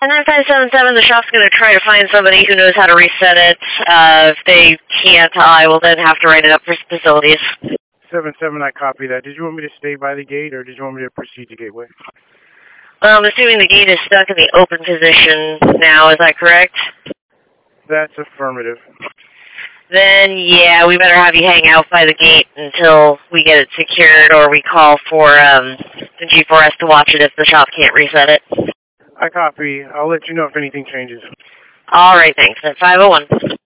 977, the shop's going to try to find somebody who knows how to reset it. If they can't, I will then have to write it up for facilities. 77, I copy that. Did you want me to stay by the gate, or did you want me to proceed to gateway? Well, I'm assuming the gate is stuck in the open position now, is that correct? That's affirmative. Then, yeah, we better have you hang out by the gate until we get it secured, or we call for the G4S to watch it if the shop can't reset it. I copy. I'll let you know if anything changes. All right, thanks. At 501.